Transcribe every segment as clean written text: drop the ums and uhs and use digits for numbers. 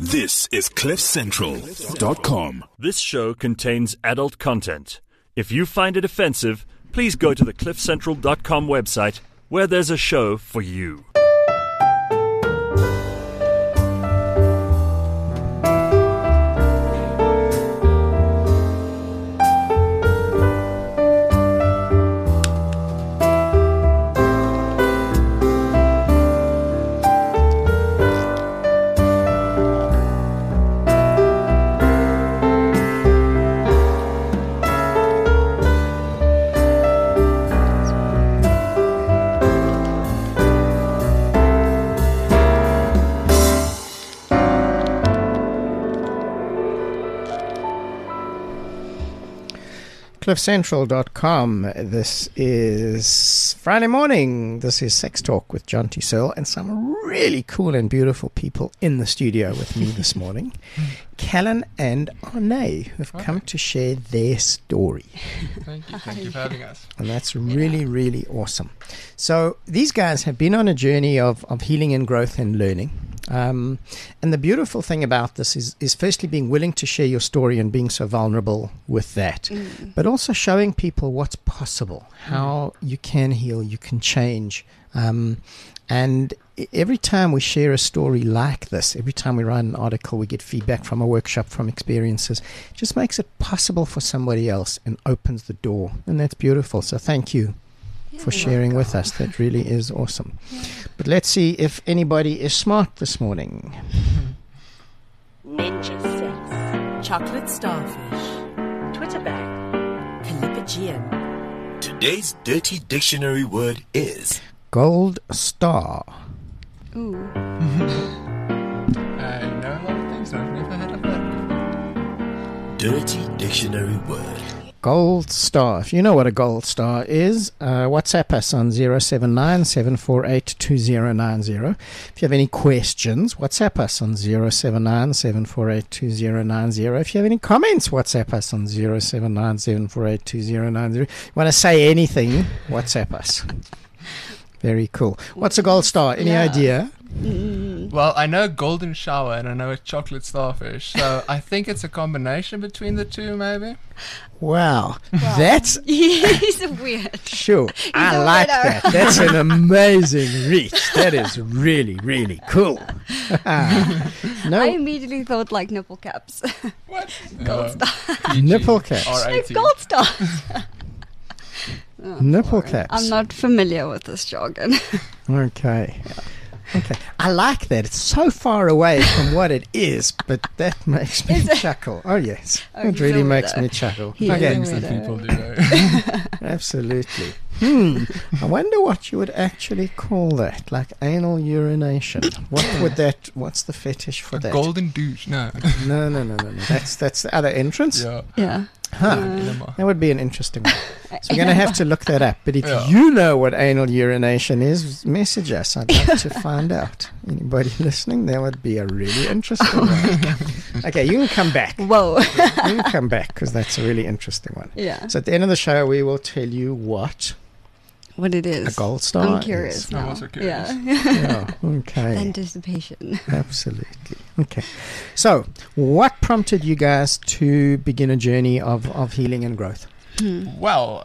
This is CliffCentral.com. This show contains adult content. If you find it offensive, please go to the CliffCentral.com website where there's a show for you. CliffCentral.com. This is Friday morning. This is Sex Talk with John T. Searle and some really cool and beautiful people in the studio with me this morning. Callan and Arne, who've come to share their story. Thank you for having us. And that's really, really awesome. So these guys have been on a journey of healing and growth and learning. And the beautiful thing about this is firstly being willing to share your story and being so vulnerable with that, but also showing people what's possible, how you can heal, you can change. And every time we share a story like this, every time we write an article, we get feedback from a workshop, from experiences, it just makes it possible for somebody else and opens the door. And that's beautiful. So thank you for sharing with us. That really is awesome. But let's see if anybody is smart this morning. Ninja sex. Chocolate starfish. Twitter bag. Calipigian. Today's dirty dictionary word is Gold star. Ooh. I know a lot of things, but I've never heard of that before. dirty dictionary word. Gold star. If you know what a gold star is, WhatsApp us on 079-748-2090. If you have any questions, WhatsApp us on 079-748-2090. If you have any comments, WhatsApp us on 079-748-2090. You want to say anything, WhatsApp us. Very cool. What's a gold star? Any idea? Well, I know golden shower and I know a chocolate starfish, so I think it's a combination between the two, maybe. Wow. That's He's weird. sure. I a like weirdo. that. That's an amazing reach. That is really, really cool. No I immediately thought like nipple caps. What? Gold star. nipple caps. Like gold stars. Nipple caps. I'm not familiar with this jargon. Okay. Okay. I like that. It's so far away from what it is, but that makes me Is it? chuckle. Oh, yes. Oh, It he's really a makes weirdo. me chuckle. He is Okay. a Things that weirdo. people do. Absolutely. I wonder what you would actually call that, like anal urination. What's the fetish for A that? golden douche. No. No. That's the other entrance? Yeah. Yeah. Enema. That would be an interesting one. So we're going to have to look that up. But if Yeah. you know what anal urination is, message us. I'd like to find out. Anybody listening? That would be a really interesting one. Okay, you can come back. Whoa. You can come back because that's a really interesting one. Yeah. So at the end of the show, we will tell you what What it is. a gold star I'm curious is. now. I'm also curious. Yeah. Yeah, okay. Anticipation. Absolutely. Okay. So, what prompted you guys to begin a journey of healing and growth? Well,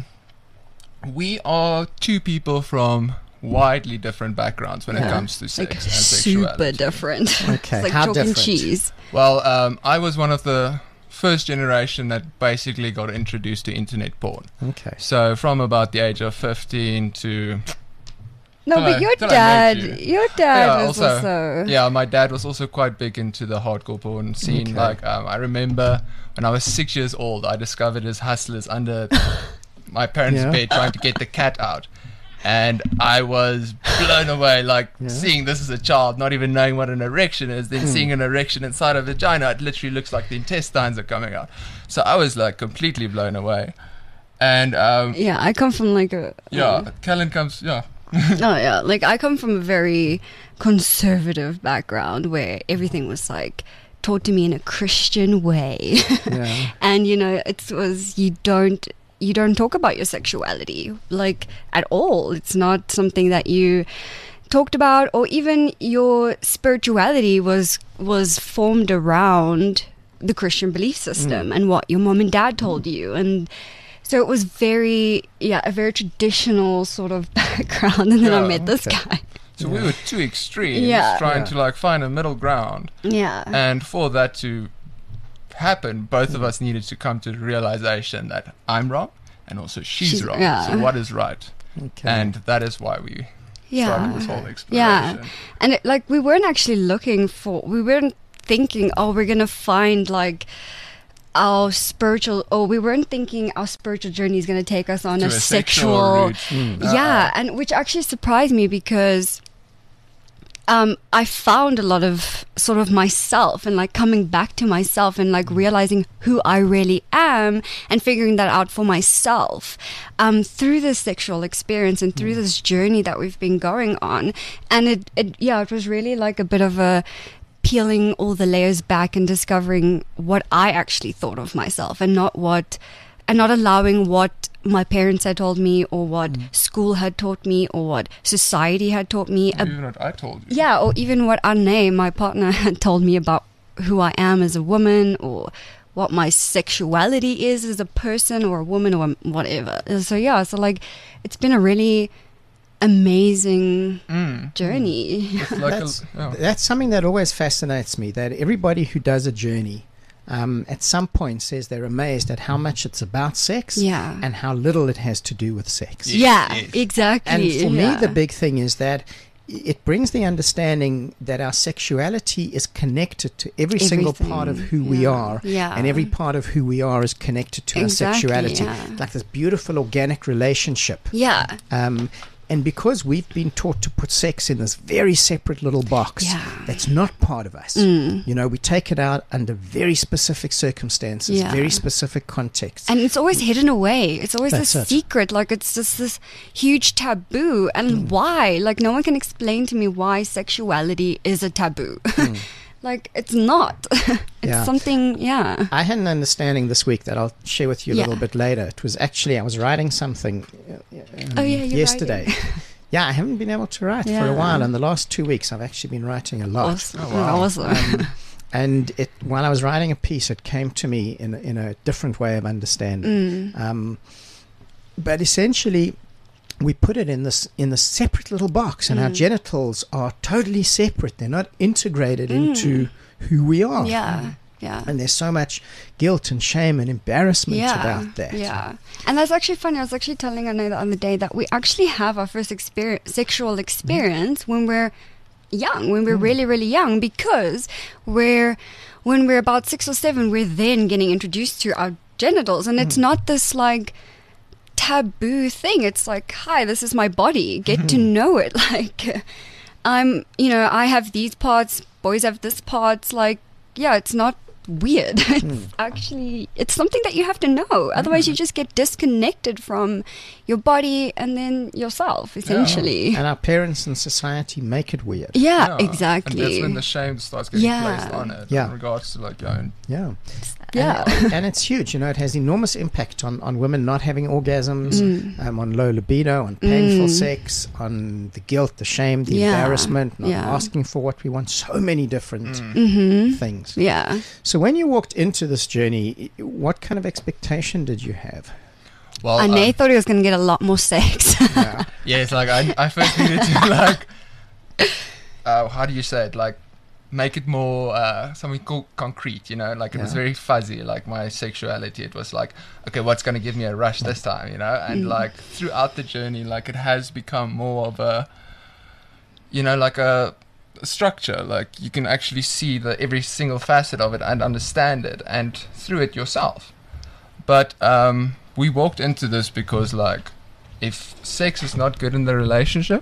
we are two people from widely different backgrounds when it Yeah. comes to sex Like and super sexuality. different. Okay, It's like how chalk and different? cheese. Well, I was one of the first generation that basically got introduced to internet porn. Okay. So from about the age of 15 to No, Till I- but your till I met dad, you. your dad Yeah, was also- also. yeah, my dad was also quite big into the hardcore porn scene. Okay. Like I remember when I was 6 years old, I discovered his hustlers under my parents' Yeah. bed trying to get the cat out. And I was blown away, like Yeah. seeing this as a child, not even knowing what an erection is, then seeing an erection inside a vagina. It literally looks like the intestines are coming out. So I was like completely blown away. And Yeah, I come from like a. Callan comes, Oh yeah, like I come from a very conservative background where everything was like taught to me in a Christian way. Yeah. And it was you don't talk about your sexuality like at all. It's not something that you talked about, or even your spirituality was formed around the Christian belief system and what your mom and dad told you. And so it was a very traditional sort of background. And then I met this guy. So we were two extremes, Yeah. trying to like find a middle ground. Yeah. And for that to happen, both of us needed to come to the realization that I'm wrong and also she's wrong. yeah. So what is right? Okay. And that is why we Yeah. started this whole exploration. Yeah. And we weren't actually we weren't thinking, oh, we're going to find like our spiritual, we weren't thinking our spiritual journey is going to take us on To a a sexual route. Yeah. And which actually surprised me because I found a lot of sort of myself and like coming back to myself and like realizing who I really am and figuring that out for myself through this sexual experience and through this journey that we've been going on. And it was really like a bit of a peeling all the layers back and discovering what I actually thought of myself and not allowing what my parents had told me or what school had taught me or what society had taught me. Even what I told you. Yeah, or even what Anne, my partner, had told me about who I am as a woman or what my sexuality is as a person or a woman or whatever. So like it's been a really amazing journey. It's like That's something that always fascinates me, that everybody who does a journey at some point says they're amazed at how much it's about sex Yeah. and how little it has to do with sex. Yeah, Yes. exactly. And for yeah. me, the big thing is that it brings the understanding that our sexuality is connected to every single part of who we Yeah. are. Yeah. And every part of who we are is connected to Exactly, our sexuality. yeah. Like this beautiful organic relationship. Yeah. And because we've been taught to put sex in this very separate little box Yeah. that's not part of us, you know, we take it out under very specific circumstances, Yeah. very specific contexts. And it's always hidden away. It's always That's this it. secret. Like it's just this huge taboo. And why? Like no one can explain to me why sexuality is a taboo. Like it's not. It's Yeah. something. Yeah. I had an understanding this week that I'll share with you a Yeah. little bit later. It was actually, I was writing something Oh yeah. You're yesterday. Writing. Yeah, I haven't been able to write for Yeah. a while. In the last 2 weeks, I've actually been writing a lot. Awesome. Oh, wow. Awesome. And while I was writing a piece, it came to me in a different way of understanding. But essentially, we put it in this separate little box, and our genitals are totally separate. They're not integrated into who we are. Yeah. Yeah. And there's so much guilt and shame and embarrassment Yeah, about that. yeah, and that's actually funny. I was actually telling Anna the other day that we actually have our first sexual experience when we're young, when we're really, really young, because when we're about 6 or 7, we're then getting introduced to our genitals, and it's not this like taboo thing. It's like, hi, this is my body. Get to know it. Like, I have these parts. Boys have this parts. Like, yeah, it's not weird. It's actually, it's something that you have to know. Otherwise, you just get disconnected from your body and then yourself, essentially. And our parents and society make it weird. Yeah, And exactly. that's when the shame starts getting Yeah. placed on it Yeah. in regards to like going. Yeah. Yeah. And it's huge. You know, it has enormous impact on women not having orgasms, on low libido, on painful sex, on the guilt, the shame, the Yeah. embarrassment, not Yeah. asking for what we want. So many different things. Yeah. So when you walked into this journey, what kind of expectation did you have? Well, Ane thought he was going to get a lot more sex. yeah, it's like I first needed to like, how do you say it? Like, make it more something concrete. You know, like it was very fuzzy. Like my sexuality, it was like, okay, what's going to give me a rush this time? You know, and like throughout the journey, like it has become more of a, you know, like a structure. Like you can actually see every single facet of it and understand it, and through it yourself. But we walked into this because like, if sex is not good in the relationship,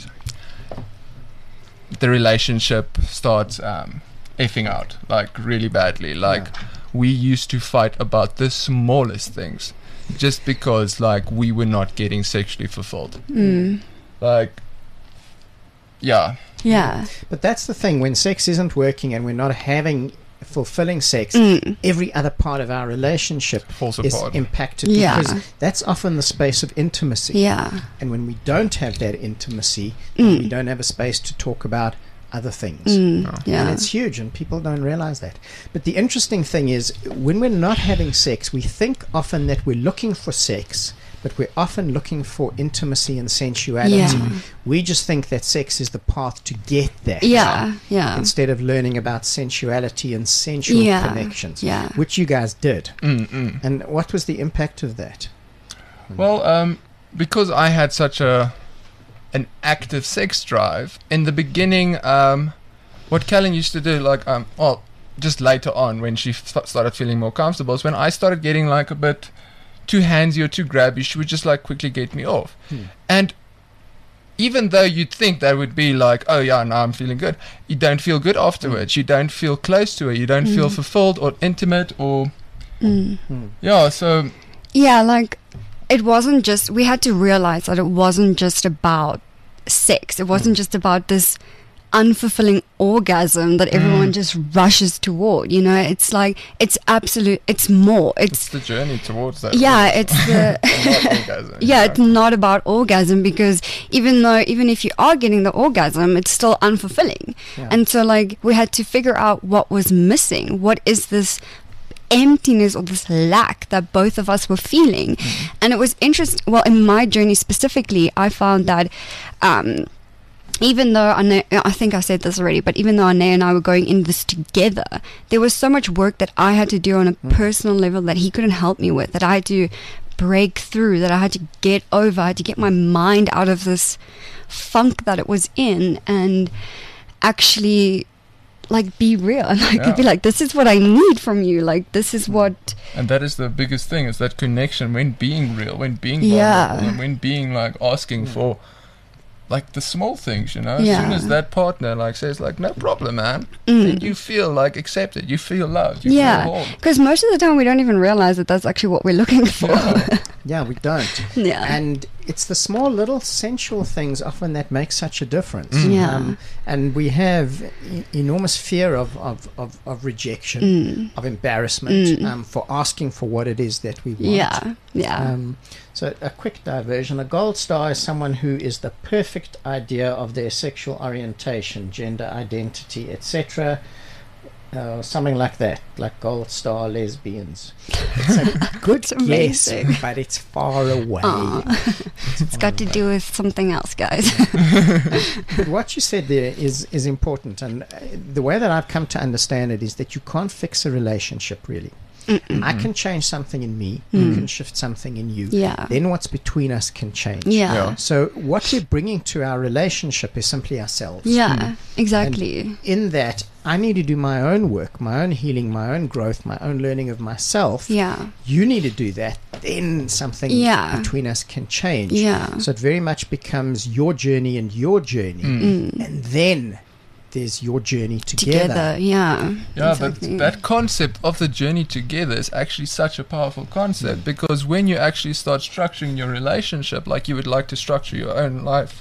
the relationship starts effing out like really badly. Like we used to fight about the smallest things just because like we were not getting sexually fulfilled. Like, yeah. Yeah. But that's the thing, when sex isn't working and we're not having fulfilling sex, every other part of our relationship Falls is apart. impacted, Yeah. because that's often the space of intimacy. Yeah. And when we don't have that intimacy, then we don't have a space to talk about other things. And Yeah. it's huge, and people don't realize that. But the interesting thing is, when we're not having sex, we think often that we're looking for sex, but we're often looking for intimacy and sensuality. Yeah. We just think that sex is the path to get that. Yeah. Yeah. Instead of learning about sensuality and sensual Yeah. connections, Yeah. which you guys did. Mm-mm. And what was the impact of that? Well, because I had such an active sex drive in the beginning, what Kellen used to do, like, well, just later on when she started feeling more comfortable, is when I started getting like a bit too handsy or too grabby, she would just like quickly get me off. And even though you'd think that would be like, oh yeah, now I'm feeling good, you don't feel good afterwards. You don't feel close to her. You don't feel fulfilled or intimate or yeah. So Yeah, like it wasn't just, we had to realize that it wasn't just about sex. It wasn't just about this unfulfilling orgasm that everyone just rushes toward, you know. It's like, it's absolute, it's more. it's the journey towards that. Yeah, it's the Not orgasm, yeah, you it's know. not about orgasm, because even if you are getting the orgasm, it's still unfulfilling. Yeah. And so like we had to figure out what was missing. What is this emptiness or this lack that both of us were feeling? And it was interesting. Well, in my journey specifically, I found that even though I think I said this already, but even though Ane and I were going in this together, there was so much work that I had to do on a personal level that he couldn't help me with, that I had to break through, that I had to get over. I had to get my mind out of this funk that it was in and actually like be real and like be like, this is what I need from you, like this is what. And that is the biggest thing, is that connection when being real, when being Yeah. vulnerable, and when being like asking for like the small things, you know. Yeah. As soon as that partner like says like, no problem, man, then you feel like accepted, you feel loved, you feel Yeah, warm. because most of the time we don't even realize that that's actually what we're looking for. Yeah, we don't. Yeah. And it's the small little sensual things often that make such a difference. Yeah. And we have enormous fear of rejection, of embarrassment, for asking for what it is that we want. Yeah, yeah. So a quick diversion. A gold star is someone who is the perfect idea of their sexual orientation, gender identity, etc. Something like that, like gold star lesbians. It's a good That's guess, amazing. but it's far away. It's got to do with something else, guys. But what you said there is important, and the way that I've come to understand it is that you can't fix a relationship, really. I can change something in me, you can shift something in you. Yeah. Then what's between us can change. Yeah. So what we're bringing to our relationship is simply ourselves. Yeah, exactly. And in that, I need to do my own work, my own healing, my own growth, my own learning of myself. Yeah. You need to do that. Then something Yeah. between us can change. Yeah. So it very much becomes your journey and your journey. And then there's your journey together. Yeah. Yeah, Exactly. but that concept of the journey together is actually such a powerful concept, because when you actually start structuring your relationship like you would like to structure your own life,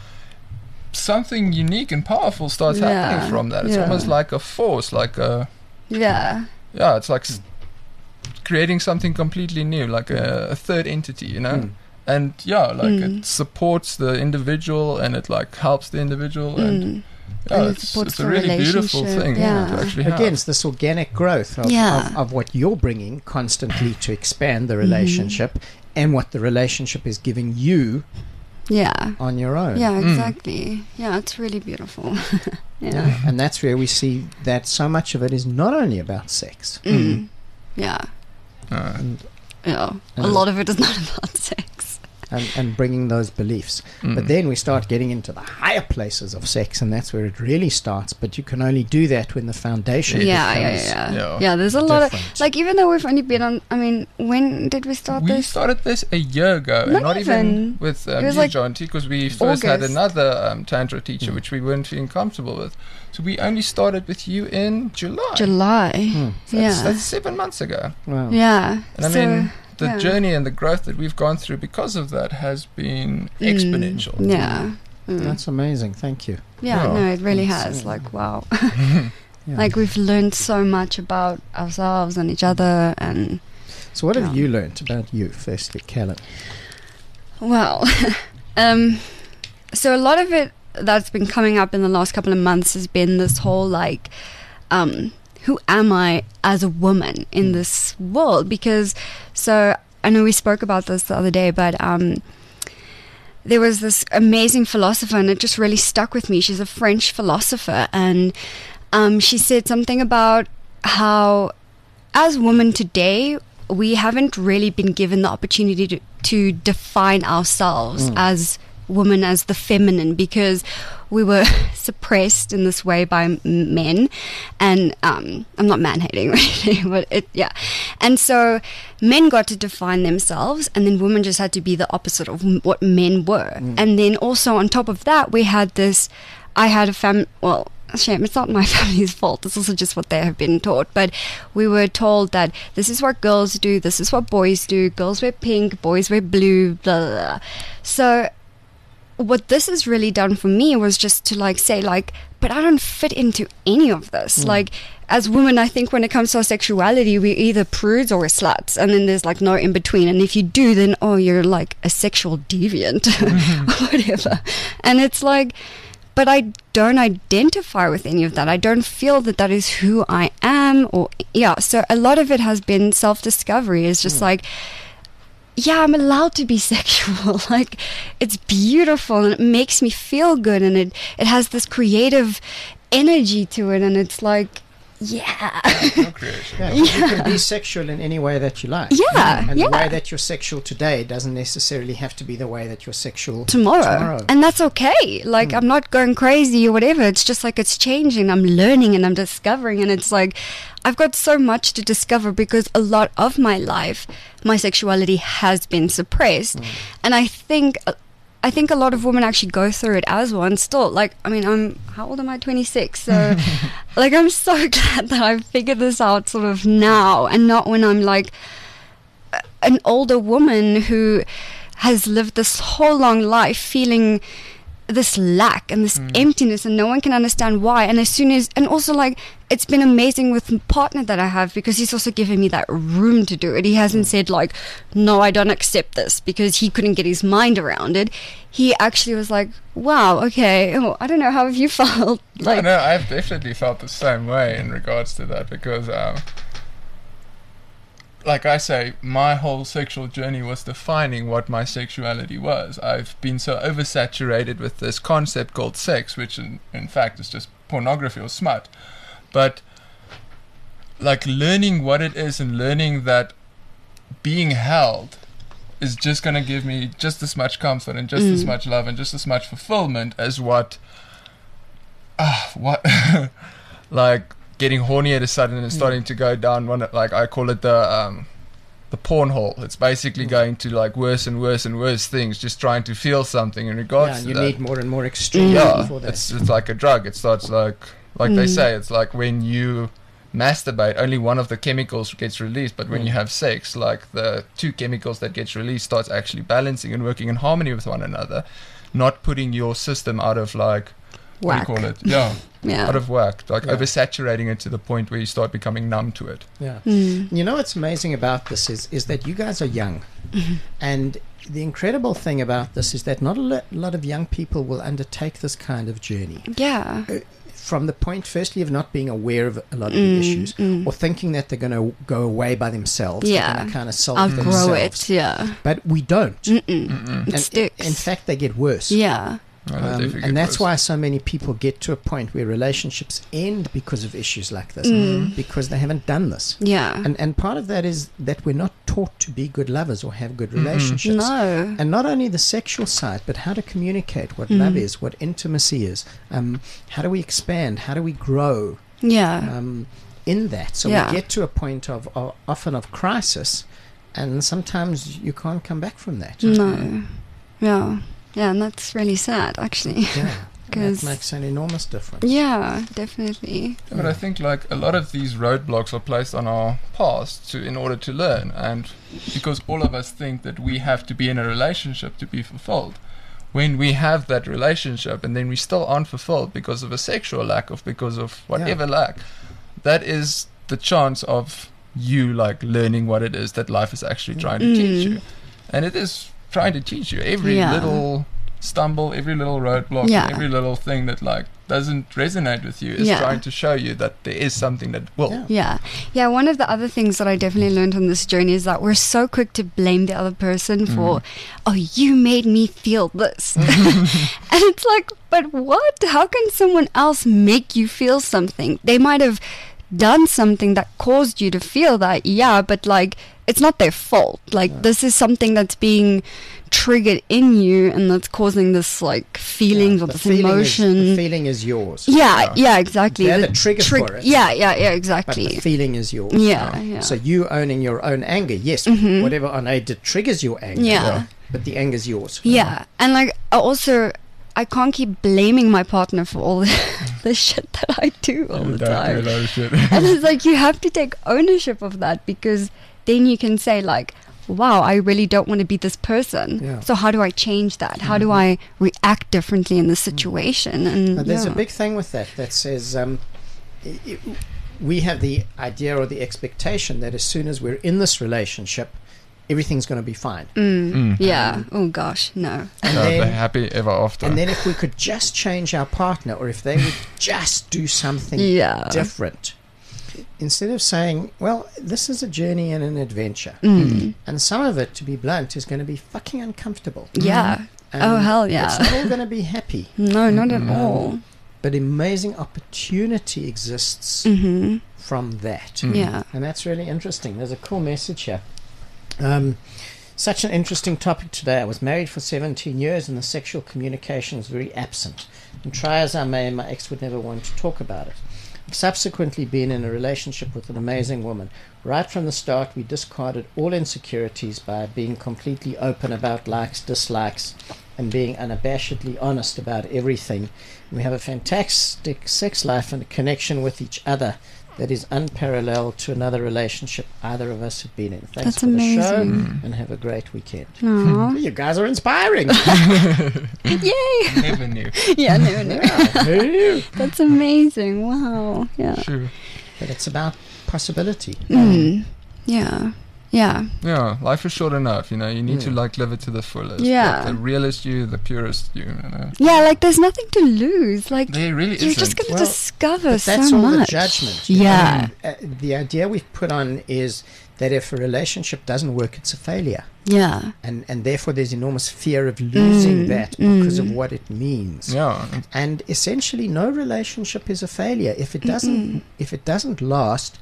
something unique and powerful starts happening from that. It's Yeah. almost like a force, like a Yeah. it's like creating something completely new, like a third entity, you know. And it supports the individual, and it like helps the individual, and And it it's supports a the really beautiful relationship, thing yeah. to actually have. Again, it's this organic growth of, Yeah. of what you're bringing constantly to expand the relationship and what the relationship is giving you Yeah. on your own. Yeah, exactly. Yeah, it's really beautiful. Yeah. And that's where we see that so much of it is not only about sex. Yeah. And, Yeah. A lot of it is not about sex. and bringing those beliefs. But then we start getting into the higher places of sex, and that's where it really starts. But you can only do that when the foundation Yeah, becomes Yeah. Yeah, there's a lot of, different. like, even though we've only been on, I mean, when did we start We this? started this a year ago, Not and not even even. with It was you, like Jonty, because we first had August. another Tantra teacher, which we weren't feeling comfortable with. So we only started with you in July. July. So Yeah. that's 7 months ago. Wow. Yeah. And I So, mean, the yeah. journey and the growth that we've gone through because of that has been exponential. Yeah. That's amazing. Thank you. Yeah, Yeah. no, it really That's, has. Like, wow. Yeah. Like we've learned so much about ourselves and each other. And So what have Yeah. you learnt about you, firstly, Callan? well, so a lot of it that's been coming up in the last couple of months has been this whole like, who am I as a woman in this world? Because, so I know we spoke about this the other day, but there was this amazing philosopher, and it just really stuck with me. She's a French philosopher, and she said something about how, as women today, we haven't really been given the opportunity to define ourselves as women, as the feminine, because we were suppressed in this way by men. And I'm not man-hating or anything, but and so men got to define themselves, and then women just had to be the opposite of what men were. And then also on top of that, we had this, I had a shame, it's not my family's fault, it's also just what they have been taught, but we were told that this is what girls do, this is what boys do, girls wear pink, boys wear blue, blah, blah, blah. So what this has really done for me was just to like say like, but I don't fit into any of this. Like as women, I think when it comes to our sexuality, we're either prudes or we're sluts, and then there's like no in between. And if you do, then you're like a sexual deviant or whatever. And it's like, but I don't identify with any of that. I don't feel that that is who I am, so a lot of it has been self-discovery. It's just like, yeah, I'm allowed to be sexual. Like, it's beautiful and it makes me feel good, and it has this creative energy to it, and it's like, yeah. Co-creation. Yeah, you can be sexual in any way that you like. Yeah, And yeah. the way that you're sexual today doesn't necessarily have to be the way that you're sexual tomorrow. And that's okay. Like, I'm not going crazy or whatever. It's just like it's changing. I'm learning and I'm discovering, and it's like I've got so much to discover because a lot of my life, my sexuality has been suppressed. And I think a lot of women actually go through it as one still. Like, I mean, how old am I? 26. So, like, I'm so glad that I've figured this out sort of now, and not when I'm like an older woman who has lived this whole long life feeling this lack and this emptiness, and no one can understand why. And and also like, it's been amazing with the partner that I have, because he's also given me that room to do it. He hasn't said like, no, I don't accept this, because he couldn't get his mind around it. He actually was like, wow, okay, I don't know, how have you felt? Like, No, I've definitely felt the same way in regards to that, because like I say, my whole sexual journey was defining what my sexuality was. I've been so oversaturated with this concept called sex, which in fact is just pornography or smut. But like learning what it is, and learning that being held is just going to give me just as much comfort and just as much love and just as much fulfillment as what like getting horny at a sudden and starting to go down one, like I call it the porn hole. It's basically going to like worse and worse and worse things, just trying to feel something in regards to you that. need more and more extreme for that. It's like a drug. It starts like they say, it's like when you masturbate, only one of the chemicals gets released, but when you have sex, like the two chemicals that gets released starts actually balancing and working in harmony with one another, not putting your system out of like whack. what do you call it? Yeah. Out of whack, like oversaturating it to the point where you start becoming numb to it. Yeah. You know what's amazing about this is that you guys are young, and the incredible thing about this is that not a lot of young people will undertake this kind of journey. Yeah. From the point, firstly, of not being aware of a lot of the issues, or thinking that they're going to go away by themselves. Yeah. They're going to kind of solve Outgrow themselves. it, yeah. But we don't. It And sticks. in fact, they get worse. Yeah. And that's why so many people get to a point where relationships end because of issues like this, because they haven't done this. Yeah. And part of that is that we're not taught to be good lovers or have good relationships. No. And not only the sexual side, but how to communicate what love is, what intimacy is, how do we expand, how do we grow Yeah. in that. So Yeah. we get to a point of often of crisis, and sometimes you can't come back from that. No. Yeah. Yeah, and that's really sad, actually. Yeah. And 'Cause- that makes an enormous difference. Yeah, definitely. But I think like a lot of these roadblocks are placed on our past in order to learn, and because all of us think that we have to be in a relationship to be fulfilled, when we have that relationship and then we still aren't fulfilled because of a sexual lack or because of whatever lack, that is the chance of you like learning what it is that life is actually trying to teach you. And it is trying to teach you every little stumble, every little roadblock, every little thing that like doesn't resonate with you is trying to show you that there is something that will. Yeah. One of the other things that I definitely learned on this journey is that we're so quick to blame the other person for, oh, you made me feel this. And it's like, but what? How can someone else make you feel something? They might have done something that caused you to feel that, but like it's not their fault. Like this is something that's being triggered in you and that's causing this like feelings or this emotion. The feeling is yours. Exactly. They're the trigger for it. Exactly. But the feeling is yours. So you owning your own anger, yes, whatever Ane did triggers your anger, but the anger is yours. And like I can't keep blaming my partner for all the shit that I do all the time. And it's like you have to take ownership of that, because then you can say like, wow, I really don't want to be this person. So how do I change that? How do I react differently in this situation? And there's a big thing with that says we have the idea or the expectation that as soon as we're in this relationship, everything's going to be fine. Oh gosh, no. And then, happy ever after. And then if we could just change our partner, or if they would just do something different, instead of saying, well, this is a journey and an adventure, and some of it, to be blunt, is going to be fucking uncomfortable. And oh hell yeah, it's not all going to be happy. No, not at all. But amazing opportunity exists from that. And that's really interesting. There's a cool message here. Such an interesting topic today. I was married for 17 years and the sexual communication was very absent. And try as I may, my ex would never want to talk about it. I've subsequently been in a relationship with an amazing woman. Right from the start, we discarded all insecurities by being completely open about likes, dislikes, and being unabashedly honest about everything. And we have a fantastic sex life and a connection with each other that is unparalleled to another relationship either of us have been in. Thanks for the show, and have a great weekend. You guys are inspiring. Yay! Never knew. Never knew. That's amazing. Wow. Yeah. Sure. But it's about possibility. Yeah, life is short enough, you need to like live it to the fullest. Like, the realest you, the purest you, like there's nothing to lose. Like there really you're isn't. just going to discover so much. That's all the judgment. The idea we've put on is that if a relationship doesn't work, it's a failure. And therefore there's enormous fear of losing that because of what it means. And essentially no relationship is a failure. If it doesn't last,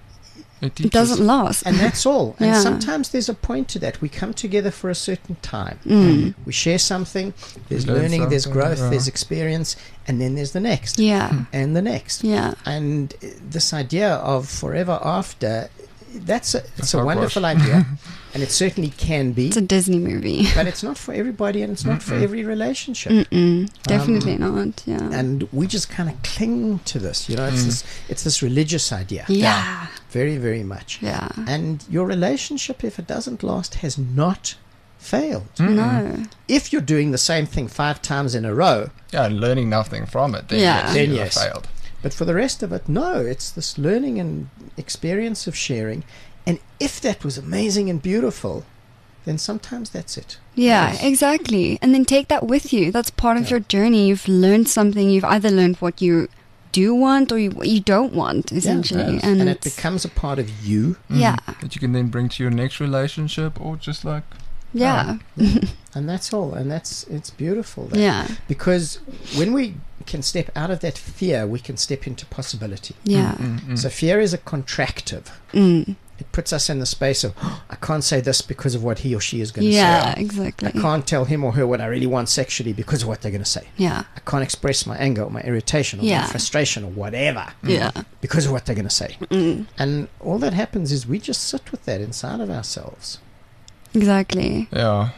it doesn't last. And that's all. And sometimes there's a point to that. We come together for a certain time. We share something. There's learning, there's growth, there's experience, and then there's the next. And the next. And this idea of forever after, it's a wonderful idea. And it certainly can be. It's a Disney movie. But it's not for everybody, and it's not for every relationship. Definitely not. And we just kind of cling to this. It's this religious idea. Very, very much. And your relationship, if it doesn't last, has not failed. No. If you're doing the same thing 5 times in a row, and learning nothing from it, then yes, failed. But for the rest of it, no. It's this learning and experience of sharing. And if that was amazing and beautiful, then sometimes that's it. Exactly. And then take that with you. That's part of your journey. You've learned something. You've either learned what you do want or what you don't want, essentially. And it becomes a part of you. That you can then bring to your next relationship, or just like... And that's all. And it's beautiful. Because when we can step out of that fear, we can step into possibility. So fear is a contractive. It puts us in the space of, I can't say this because of what he or she is going to say. Exactly. I can't tell him or her what I really want sexually because of what they're going to say. I can't express my anger or my irritation or my frustration or whatever because of what they're going to say. And all that happens is we just sit with that inside of ourselves. Exactly.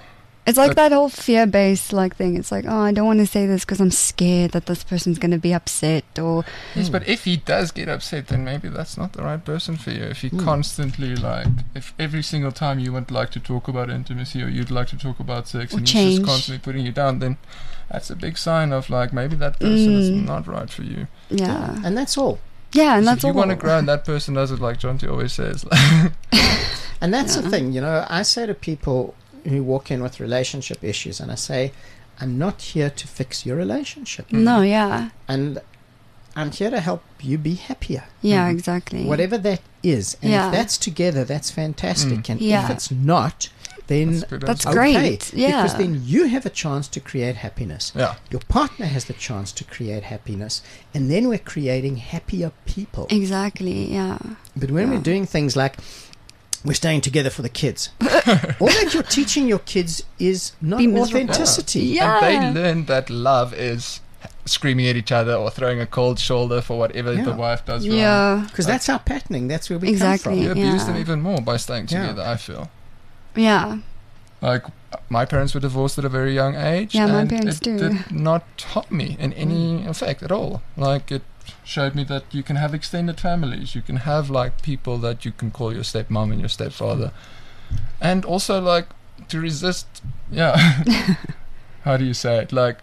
It's like But- that whole fear-based like thing. It's like, oh, I don't want to say this because I'm scared that this person's going to be upset, or Yes, but if he does get upset, then maybe that's not the right person for you. If he constantly, like, if every single time you would like to talk about intimacy or you'd like to talk about sex Or and he's change. just constantly putting you down, then that's a big sign of, like, maybe that person is not right for you. yeah, And that's all. yeah, and So that's if you all. want to grow and that person does it, like Jonty always says. And that's the thing, you know, I say to people who walk in with relationship issues, and I say, I'm not here to fix your relationship. No, yeah, And I'm here to help you be happier. yeah, exactly. Whatever that is. And Yeah. if that's together, that's fantastic. And Yeah. if it's not, then That's good That's answer. okay. great. Yeah. Because then you have a chance to create happiness. Yeah. Your partner has the chance to create happiness. And then we're creating happier people. Exactly. Yeah. But when we're doing things like we're staying together for the kids, all that you're teaching your kids is not Be miserable. authenticity. Yeah. And they learn that love is screaming at each other or throwing a cold shoulder for whatever Yeah. the wife does wrong. Yeah. Because that's our patterning. That's where we Exactly. You come abuse Yeah. them even more by staying Yeah. together, I feel. Yeah. Like, my parents were divorced at a very young age. Yeah, my and parents it too. did not harm me in any effect at all. Like, it showed me that you can have extended families. You can have, like, people that you can call your stepmom and your stepfather. And also, like, to resist, yeah. How do you say it? Like,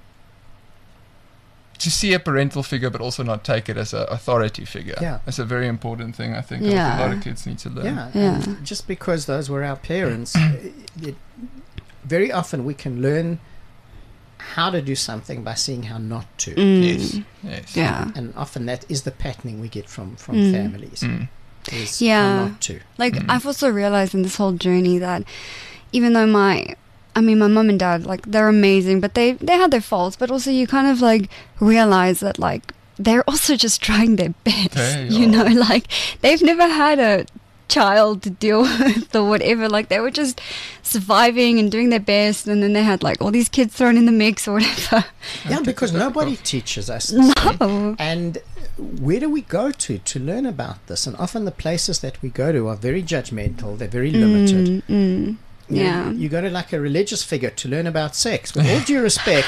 to see a parental figure but also not take it as an authority figure. Yeah. That's a very important thing, I think, Yeah. that a lot of kids need to learn. Yeah. Yeah. And just because those were our parents, very often we can learn how to do something by seeing how not to. Yes. Yes. Yeah. And often that is the patterning we get from Mm. families. Mm. Is Yeah. how not to. Like, I've also realized in this whole journey that even though my mum and dad, like, they're amazing, but they had their faults, but also you kind of, like, realize that, like, they're also just trying their best. They You are. know, like, they've never had a child to deal with or whatever. Like, they were just surviving and doing their best, and then they had, like, all these kids thrown in the mix or whatever. Yeah, because nobody teaches us. No. And where do we go to learn about this? And often the places that we go to are very judgmental. They're very limited. You know, Yeah. you go to like a religious figure to learn about sex. With all due respect,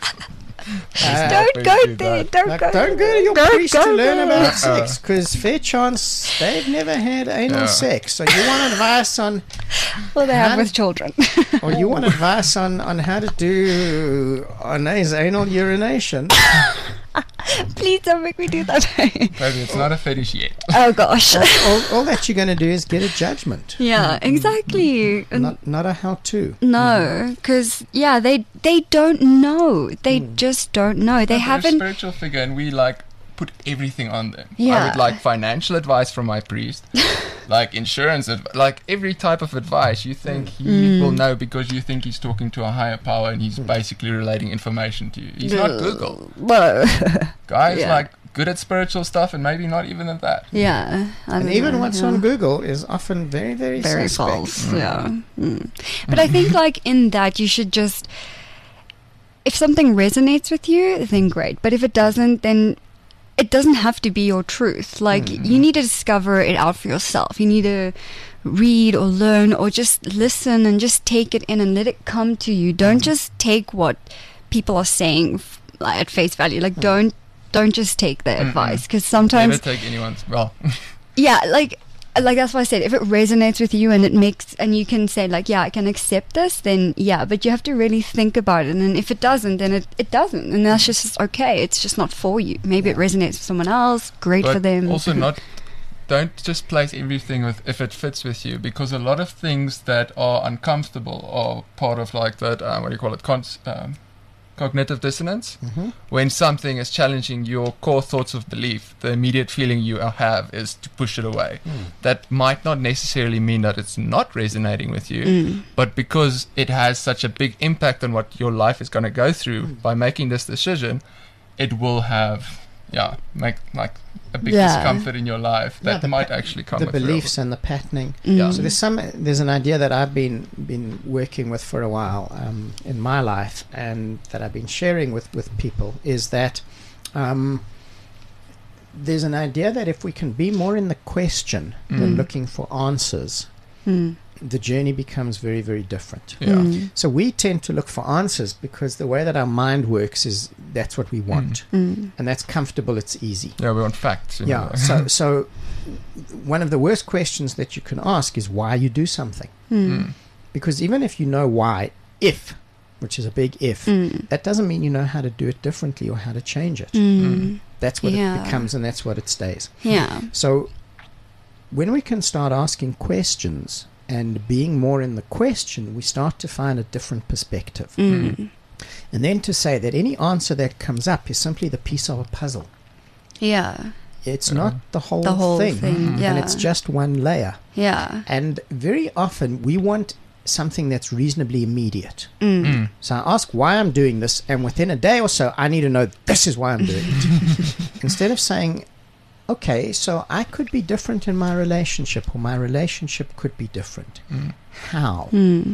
Don't Please go do there. that. Don't like, go. don't go to your Don't priest go to learn there. about sex, because fair chance they've never had anal Yeah. sex. So you want advice on, Well, they How have do- with children. or you want advice on how to do anal urination. Please don't make me do that. Baby, it's not a fetish yet. Oh gosh. all that you're going to do is get a judgment, Yeah, exactly. And not a how-to. no, because they don't know. They Hmm. just don't know. They They're a haven't. spiritual figure, and we, like, put everything on them. I Yeah. would like financial advice from my priest, like insurance, like every type of advice. You think he will know because you think he's talking to a higher power and he's basically relating information to you. He's not Google. Whoa. Guys, Yeah. like, good at spiritual stuff and maybe not even at that. Yeah. I And don't even know, what's yeah. on Google is often very, very, Very suspect. false. Yeah. But I think, like, in that, you should just. If something resonates with you, then great. But if it doesn't, then it doesn't have to be your truth. Like, you need to discover it out for yourself. You need to read or learn or just listen and just take it in and let it come to you. Don't just take what people are saying like, at face value. Like, don't just take their advice, because sometimes Never take anyone's. Well, yeah, like that's why I said, if it resonates with you and it makes, and you can say, like, yeah, I can accept this, then yeah, but you have to really think about it. And if it doesn't, then it doesn't, and that's just okay. It's just not for you. Maybe it resonates with someone else. Great but for them. also not. Don't just place everything with if it fits with you, because a lot of things that are uncomfortable are part of, like, that. What do you call it? Cognitive dissonance. When something is challenging your core thoughts of belief, the immediate feeling you have is to push it away. That might not necessarily mean that it's not resonating with you, but because it has such a big impact on what your life is going to go through by making this decision, it will have, make like a big Yeah. discomfort in your life Yeah, that the might pa- actually come the with beliefs and the patterning. Yeah. So there's an idea that I've been working with for a while in my life, and that I've been sharing with people, is that there's an idea that if we can be more in the question than looking for answers, the journey becomes very, very different. Yeah. So we tend to look for answers because the way that our mind works is that's what we want. And that's comfortable, it's easy. Yeah, we want facts. You Yeah. know. So one of the worst questions that you can ask is why you do something. Because even if you know why, which is a big if, that doesn't mean you know how to do it differently or how to change it. That's what it becomes, and that's what it stays. Yeah. So when we can start asking questions and being more in the question, we start to find a different perspective. And then to say that any answer that comes up is simply the piece of a puzzle. Yeah. It's not the whole, The whole thing. thing, yeah. And it's just one layer. Yeah. And very often we want something that's reasonably immediate. So I ask why I'm doing this, and within a day or so, I need to know this is why I'm doing it. Instead of saying, okay, so I could be different in my relationship, or my relationship could be different. How?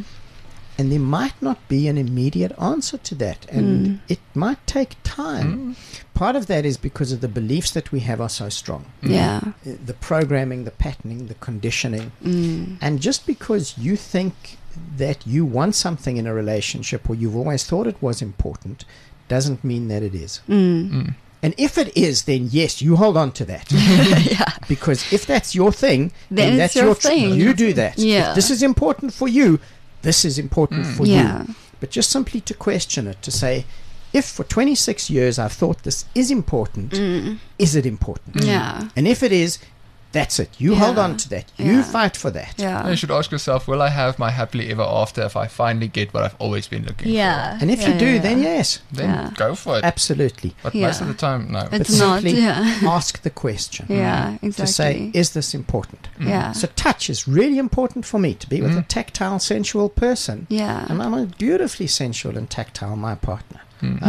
And there might not be an immediate answer to that, and it might take time. Part of that is because of the beliefs that we have are so strong. Yeah. The programming, the patterning, the conditioning. And just because you think that you want something in a relationship, or you've always thought it was important, doesn't mean that it is. And if it is, then yes, you hold on to that. Because if that's your thing, then Then that's it's your thing. You do that. Yeah. If this is important for you, this is important for Yeah. you. But just simply to question it, to say, if for 26 years I've thought this is important, is it important? Yeah. And if it is, that's it. You hold on to that. You fight for that. Yeah. You should ask yourself, will I have my happily ever after if I finally get what I've always been looking Yeah. And if you do, then yes, for? Then go for it. absolutely. But Yeah. most of the time, no. But It's not, simply yeah. ask the question. Yeah, exactly. To say, is this important? Yeah. So touch is really important for me, to be with a tactile, sensual person. Yeah. And I'm a beautifully sensual and tactile, my partner.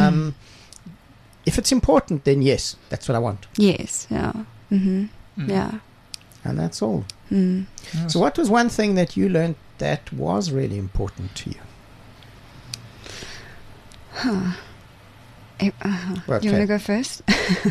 If it's important, then yes, that's what I want. Yes. Yeah. Yeah. And that's all. So what was one thing that you learned that was really important to you? Do you Do you want to go first?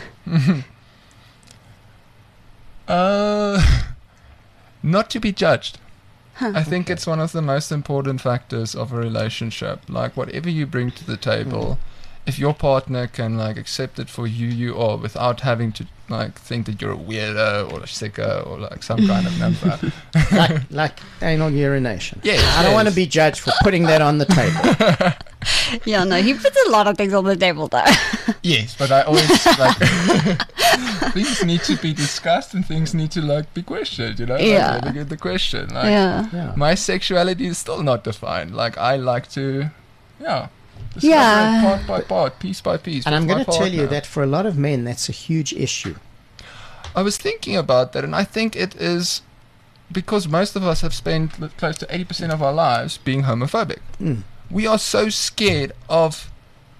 Not to be judged. I think it's one of the most important factors of a relationship. Like, whatever you bring to the table, if your partner can, like, accept it for you are without having to, like, think that you're a weirdo or a sicko or, like, some kind of number. like anal urination. Yes, I don't yes. want to be judged for putting that on the table. Yeah, no, he puts a lot of things on the table, though. Yes, but I always, like, things need to be discussed and things need to, like, be questioned, you know? Yeah. Like, really get the question. Like, Yeah. Yeah. my sexuality is still not defined. Like, I like to, discover Yeah. it part by part, piece by piece. And I'm with my going to tell you partner. that for a lot of men, that's a huge issue. I was thinking about that, and I think it is because most of us have spent close to 80% of our lives being homophobic. We are so scared of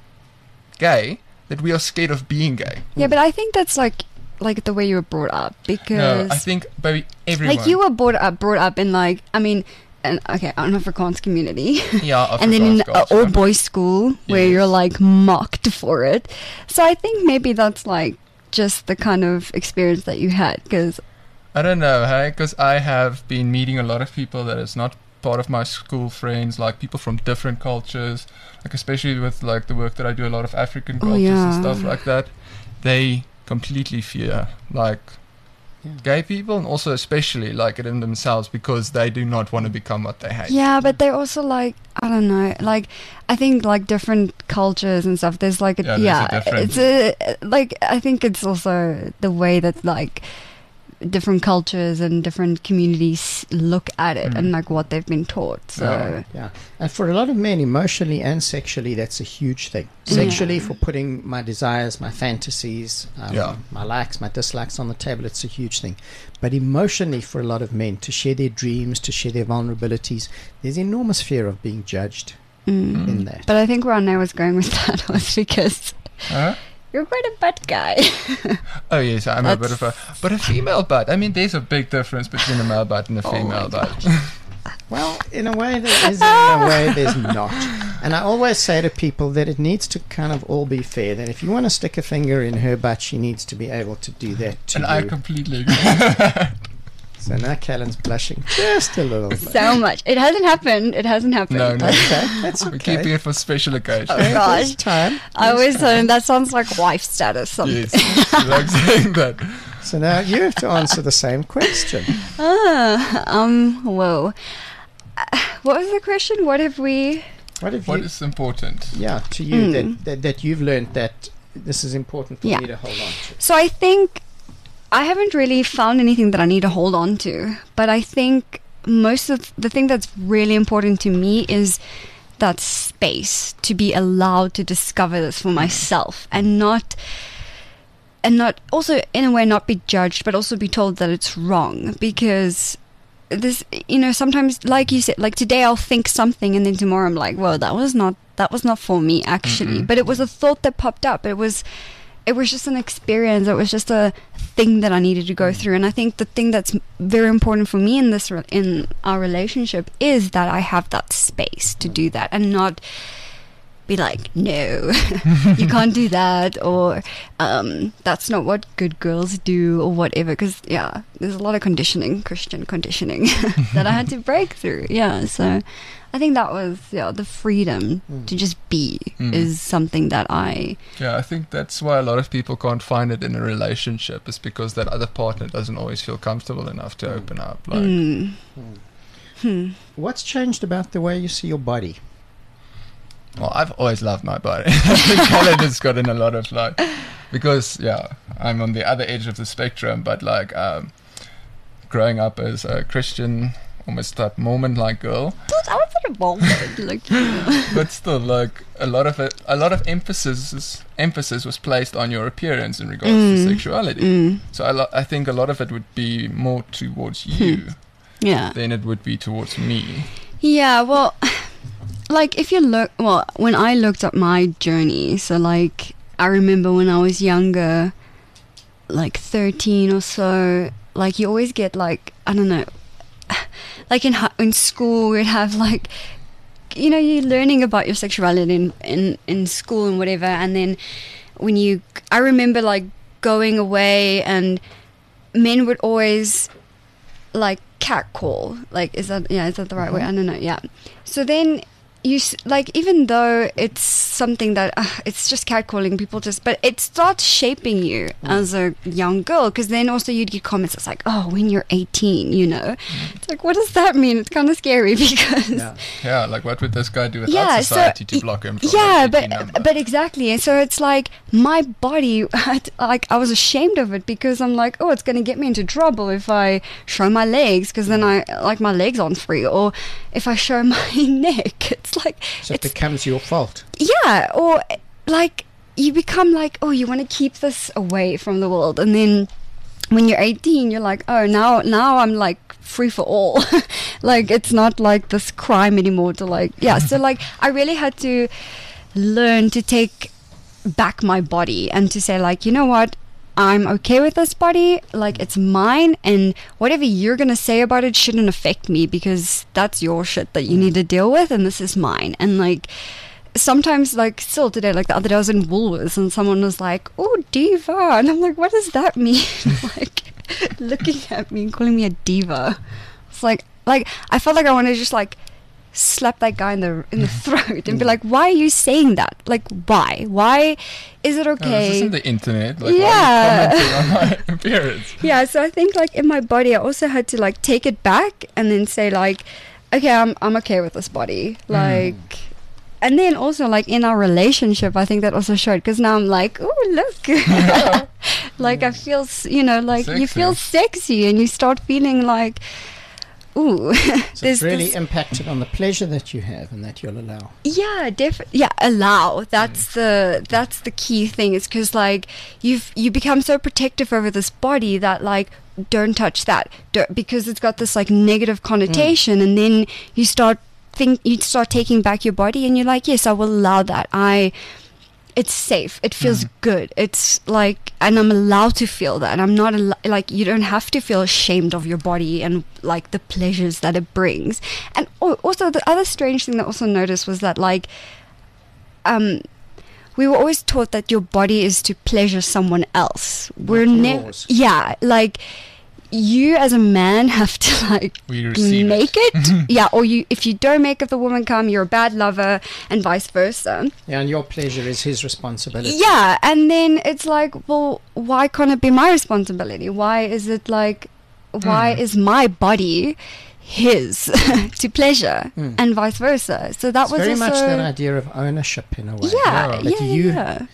gay that we are scared of being gay. Yeah, but I think that's like the way you were brought up, because No, I think maybe everyone. like you were brought up in, like, I mean, an Afrikaans community. Yeah, And then in Afrikaans an culture. all-boys school where Yes. you're, like, mocked for it. So I think maybe that's, like, just the kind of experience that you had, because I don't know, hey, because I have been meeting a lot of people that is not part of my school friends, like people from different cultures, like especially with, like, the work that I do, a lot of African cultures yeah. and stuff like that. They completely fear, like, gay people, and also especially, like, it in themselves, because they do not want to become what they hate. yeah, but they're also, like, I don't know, like, I think, like, different cultures and stuff, there's, like, Yeah, there's a difference. it's like, I think it's also the way that, like, different cultures and different communities look at it and, like, what they've been taught. So Yeah. And for a lot of men, emotionally and sexually, that's a huge thing. Sexually, for putting my desires, my fantasies, my likes, my dislikes on the table, it's a huge thing. But emotionally, for a lot of men, to share their dreams, to share their vulnerabilities, there's enormous fear of being judged in that. But I think where I was going with that was because Huh? you're quite a butt guy. Oh yes, I'm a bit of a female butt. I mean, there's a big difference between a male butt and a female butt. Well, in a way there is, and in a way there's not. And I always say to people that it needs to kind of all be fair. That if you want to stick a finger in her butt, she needs to be able to do that to And you. I completely agree. So now Callan's blushing just a little bit. So much. It hasn't happened. No. Okay, that's okay. We're keeping it for special occasions. Oh, gosh. There's time. I always that sounds like wife status. Something. Yes, you like saying that. So now you have to answer the same question. Whoa. What was the question? What have we? What have What you? is important? Yeah, to you that you've learned that this is important for Yeah. me to hold on to. So I think I haven't really found anything that I need to hold on to, but I think most of the thing that's really important to me is that space to be allowed to discover this for myself and not also in a way not be judged, but also be told that it's wrong, because this, sometimes, like you said, like today I'll think something and then tomorrow I'm like, well, that was not for me actually. But it was a thought that popped up. It was just an experience. It was just a thing that I needed to go through. And I think the thing that's very important for me in our relationship is that I have that space to do that and not be like, no, you can't do that, or that's not what good girls do, or whatever. Because there's a lot of Christian conditioning that I had to break through. So I think that was the freedom to just be is something that I think that's why a lot of people can't find it in a relationship, is because that other partner doesn't always feel comfortable enough to open up. What's changed about the way you see your body? Well, I've always loved my body. I think Callan has gotten a lot of because I'm on the other edge of the spectrum, but growing up as a Christian, almost that Mormon-like girl. I was at a moment, But still, a lot of emphasis was placed on your appearance in regards to sexuality. So I think a lot of it would be more towards you than it would be towards me. Yeah, well, if you look, when I looked at my journey, so I remember when I was younger, 13 or so, you always get I don't know, in school we'd have you're learning about your sexuality in school and whatever, and then I remember going away and men would always catcall, is that the right way? I don't know. So then you even though it's something that it's just catcalling, but it starts shaping you as a young girl, because then also you'd get comments that's oh, when you're 18, it's what does that mean? It's kind of scary, because what would this guy do without society to block him from but exactly. And so it's my body I was ashamed of it, because I'm oh, it's going to get me into trouble if I show my legs, because then my legs aren't free, or if I show my neck, so it becomes your fault. Or you become oh, you want to keep this away from the world, and then when you're 18 you're oh, now I'm free for all. It's not this crime anymore to so I really had to learn to take back my body and to say you know what, I'm okay with this body, it's mine, and whatever you're gonna say about it shouldn't affect me, because that's your shit that you need to deal with, and this is mine. And sometimes still today, the other day I was in Woolworths and someone was oh, diva, and I'm what does that mean? Looking at me and calling me a diva. It's I felt I wanted to just slap that guy in the throat and be why are you saying that? Why is it okay? This isn't the internet. Why are you commenting on my appearance? So I think in my body I also had to take it back and then say okay, I'm okay with this body, and then also in our relationship I think that also showed, because now I'm oh, look. I feel you feel sexy, and you start feeling ooh. So it's really impacted on the pleasure that you have and that you'll allow. Allow. That's the key thing. It's because you become so protective over this body that don't touch that, because it's got this negative connotation, and then you start taking back your body, and you're yes, I will allow that. It's safe. It feels good. It's and I'm allowed to feel that. And I'm not you don't have to feel ashamed of your body and the pleasures that it brings. And also the other strange thing that I also noticed was that we were always taught that your body is to pleasure someone else. We're never you as a man have to like We receive make it. Yeah, or if you don't make it, the woman come, you're a bad lover, and vice versa. Yeah, and your pleasure is his responsibility. Yeah, and then it's like, well, why can't it be my responsibility? Why is it like, why is my body his to pleasure, and vice versa? So that It's was very also much that idea of ownership in a way. yeah, That yeah, you, yeah.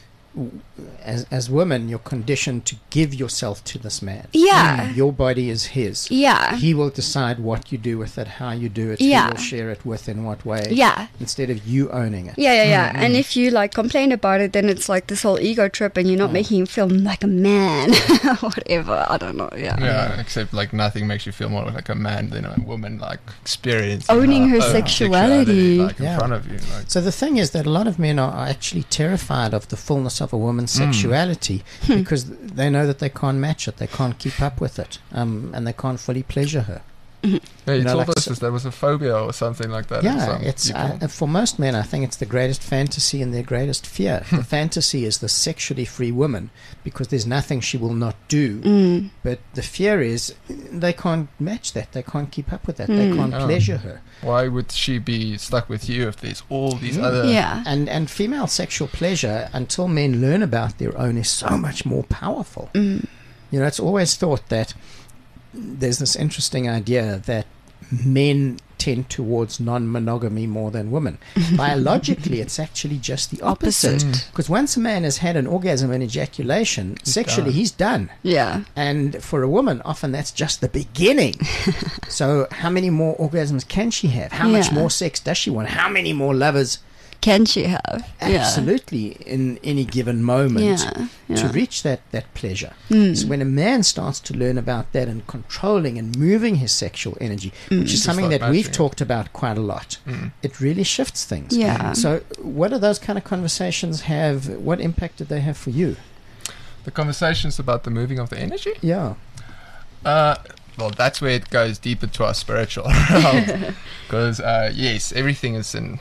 as women, you're conditioned to give yourself to this man. Yeah. Your body is his. Yeah. He will decide what you do with it, how you do it, Yeah. who will share it with, in what way. Yeah. Instead of you owning it. Yeah. And if you like complain about it, then it's like this whole ego trip, and you're not making him feel like a man, whatever. I don't know. Yeah, except like nothing makes you feel more like a man than a woman, like experience Owning her own sexuality. like in Yeah. front of you. Like, So the thing is that a lot of men are actually terrified of the fullness of a woman's sexuality because they know that they can't match it, they can't keep up with it, and they can't fully pleasure her. yeah, you know, told like us there was a phobia or something like that. in Yeah, some it's people. for most men, I think it's the greatest fantasy and their greatest fear. The fantasy is the sexually free woman because there's nothing she will not do. But the fear is they can't match that. They can't keep up with that. They can't Oh. pleasure her. Why would she be stuck with you if there's all these other? Yeah. And female sexual pleasure, until men learn about their own, is so much more powerful. You know, it's always thought that there's this interesting idea that men tend towards non-monogamy more than women. Biologically, it's actually just the opposite. Because once a man has had an orgasm and ejaculation, sexually done. he's done. Yeah. And for a woman, often that's just the beginning. So how many more orgasms can she have? How much Yeah. more sex does she want? How many more lovers? Can she have? Absolutely, in any given moment Yeah. to reach that pleasure. So when a man starts to learn about that and controlling and moving his sexual energy, which is something start that we've matching it. talked about quite a lot, it really shifts things. Yeah. So what do those kind of conversations have? What impact did they have for you? The conversations about the moving of the energy. Yeah. Well, that's where it goes deeper to our spiritual realm. Because yes, everything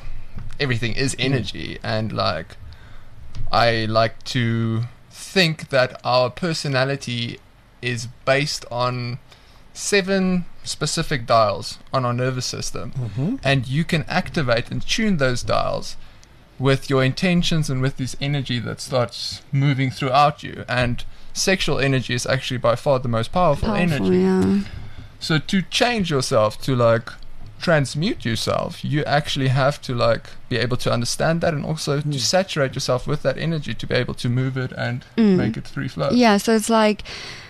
is energy, and like I like to think that our personality is based on 7 specific dials on our nervous system, and you can activate and tune those dials with your intentions and with this energy that starts moving throughout you. And sexual energy is actually by far the most powerful energy. Yeah. So to change yourself, to like transmute yourself, you actually have to like be able to understand that, and also to saturate yourself with that energy to be able to move it and make it free flow. Yeah, so it's like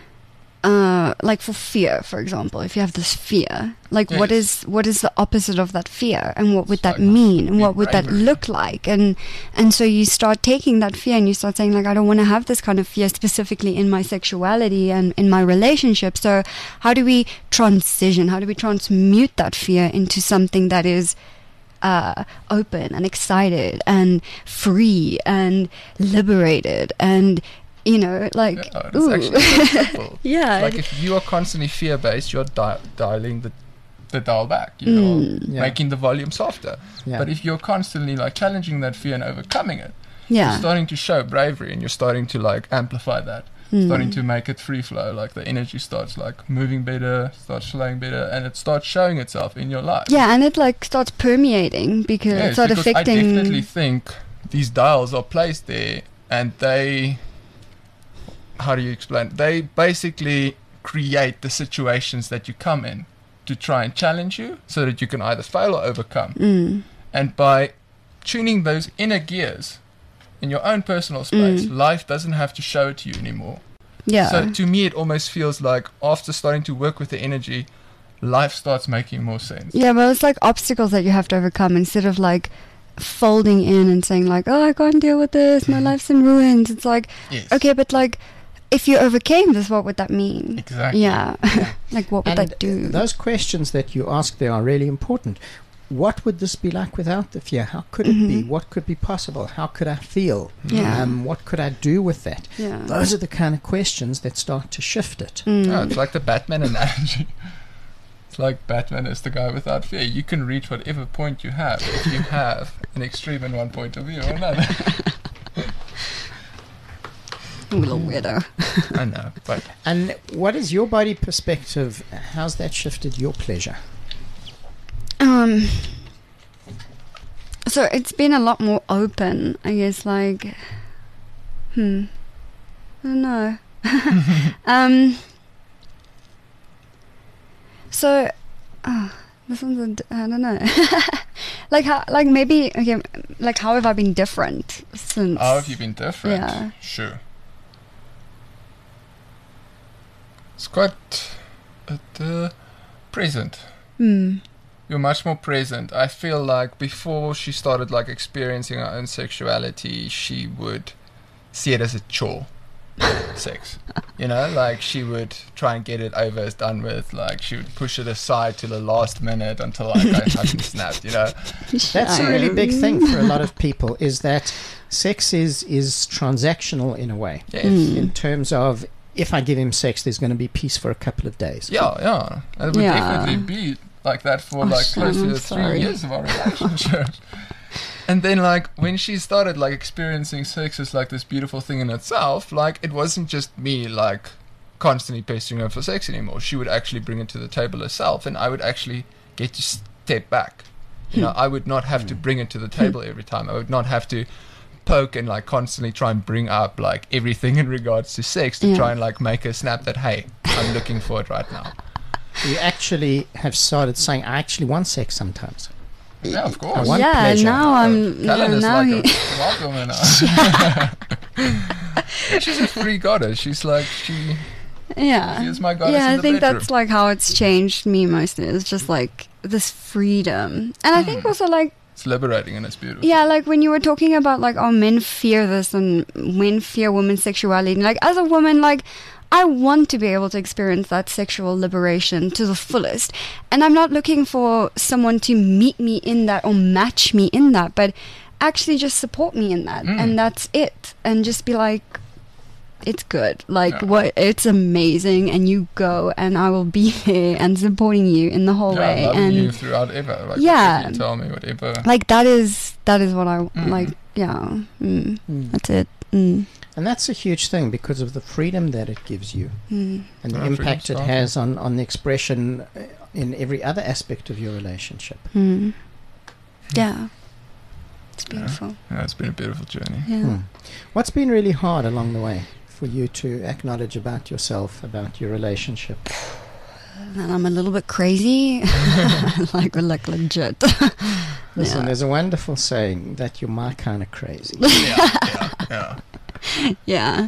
for fear, for example, if you have this fear, like what Yes. is the opposite of that fear, and what would It's that like mean, and be what would that bravery. look like, and so you start taking that fear and you start saying like, I don't want to have this kind of fear specifically in my sexuality and in my relationship. So how do we transition? How do we transmute that fear into something that is open and excited and free and liberated and like Yeah, it's ooh. actually so simple. Yeah. Like if you are constantly fear-based, you're dialing the dial back, you're making the volume softer. Yeah. But if you're constantly like challenging that fear and overcoming it, Yeah. you're starting to show bravery, and you're starting to like amplify that, starting to make it free flow. Like the energy starts like moving better, starts flowing better, and it starts showing itself in your life. Yeah, and it like starts permeating because Yes, it starts because I affecting. definitely think these dials are placed there, and they, how do you explain? They basically create the situations that you come in to try and challenge you, so that you can either fail or overcome. And by tuning those inner gears in your own personal space, life doesn't have to show it to you anymore. Yeah. So to me, it almost feels like after starting to work with the energy, life starts making more sense. Yeah, but it's like obstacles that you have to overcome instead of like folding in and saying like, oh, I can't deal with this, my life's in ruins. It's like, Yes. okay, but like if you overcame this, what would that mean? Exactly. Yeah. Like what would And that do? those questions that you ask there are really important. What would this be like without the fear? How could it be? What could be possible? How could I feel? Yeah. What could I do with that? Yeah. Those are the kind of questions that start to shift it. Yeah, it's like the Batman analogy. It's like Batman is the guy without fear. You can reach whatever point you have if you have an extreme in one point of view or another. little weirdo. I know, but And what is your body perspective? How's that shifted your pleasure? So it's been a lot more open, I guess, like, I don't know. So, this one's, I don't know. Like how, like maybe, okay, like how have I been different since? how have you been different? Yeah. Sure. It's quite present. You're much more present. I feel like before she started like experiencing her own sexuality, she would see it as a chore. Sex, you know, like she would try and get it over, as done with. Like she would push it aside till the last minute until like I hadn't snapped, you know. That's a really big thing for a lot of people, is that sex is transactional in a way. Yes. In terms of, if I give him sex, there's going to be peace for a couple of days. Yeah. And it would definitely be like that for like close to 3 years of our relationship. And then like when she started like experiencing sex as like this beautiful thing in itself, like it wasn't just me like constantly pestering her for sex anymore. She would actually bring it to the table herself, and I would actually get to step back. You know, I would not have to bring it to the table every time. I would not have to poke and like constantly try and bring up like everything in regards to sex to try and like make her snap that, hey, I'm looking for it right now. You actually have started saying, I actually want sex sometimes. Yeah, of I course. want Yeah, pleasure. now I'm. Kellen is now like he, a wild woman now. She's a free goddess. She's like, she yeah. is my goddess Yeah, in I the think bedroom. that's like how it's changed me mostly. It's just like this freedom, and I think also like. It's liberating and it's beautiful. Yeah, like when you were talking about like, oh, men fear this and men fear women's sexuality. And like as a woman, like I want to be able to experience that sexual liberation to the fullest. And I'm not looking for someone to meet me in that or match me in that, but actually just support me in that. And that's it. And just be like, it's good. Like what? It's amazing. And you go, and I will be there and supporting you in the whole way. Loving And you throughout ever. Like, Yeah. you tell me whatever. like that is what I like. Yeah, that's it. And that's a huge thing because of the freedom that it gives you and the Yeah, impact it freedom's has on the expression in every other aspect of your relationship. Yeah, it's beautiful. Yeah, it's been a beautiful journey. Yeah. What's been really hard along the way for you to acknowledge about yourself, about your relationship? And I'm a little bit crazy, like legit. Listen, Yeah. there's a wonderful saying that you're my kind of crazy. Yeah. Yeah.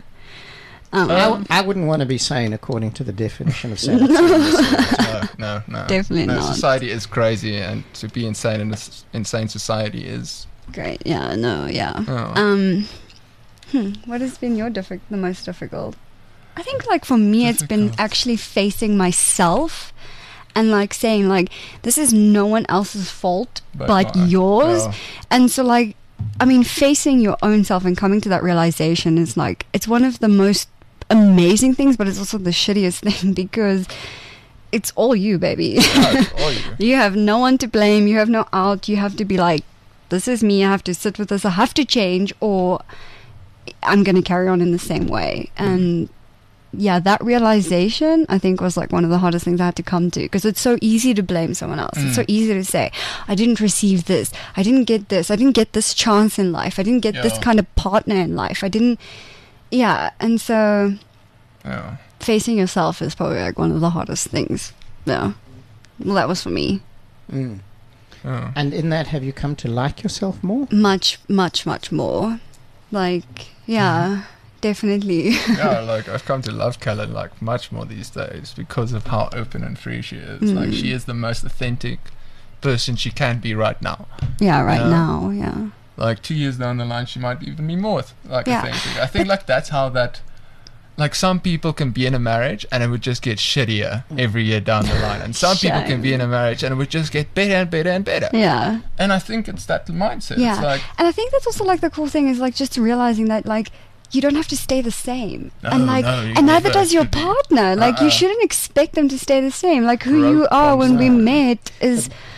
I wouldn't want to be sane according to the definition of sanity. No. Definitely no, not. society is crazy, and to be insane in this insane society is. Great. Yeah. No. Yeah. Oh. What has been the most difficult? I think like for me, it's been Difficult. actually facing myself. And like saying like, this is no one else's fault But but mine. yours. Yeah. And so like, I mean, facing your own self and coming to that realization is like, it's one of the most amazing things, but it's also the shittiest thing because it's all you, baby. Yeah, it's all you. You have no one to blame. You have no out. You have to be like, this is me. I have to sit with this. I have to change, or I'm going to carry on in the same way. And yeah, that realization, I think, was like one of the hardest things I had to come to, because it's so easy to blame someone else. It's so easy to say, I didn't receive this. I didn't get this. I didn't get this chance in life. I didn't get this Yeah. kind of partner in life. I didn't. Yeah. And so Yeah. facing yourself is probably like one of the hardest things. Yeah. Well, that was for me. Mm. Yeah. And in that, have you come to like yourself more? Much, much, much more. Like, yeah, definitely. Yeah, like I've come to love Kellen like much more these days because of how open and free she is. Like she is the most authentic person she can be right now. Yeah, right Yeah. now, yeah. Like 2 years down the line, she might even be more like Yeah. authentic. I think like that's how that. Like some people can be in a marriage and it would just get shittier every year down the line, and some people can be in a marriage and it would just get better and better and better. Yeah. And I think it's that mindset. Yeah. It's like And I think that's also like the cool thing is like just realizing that like you don't have to stay the same. No, and like no, you and neither never does your should be. partner. Like you shouldn't expect them to stay the same. Like who you Growth are when we comes out. met is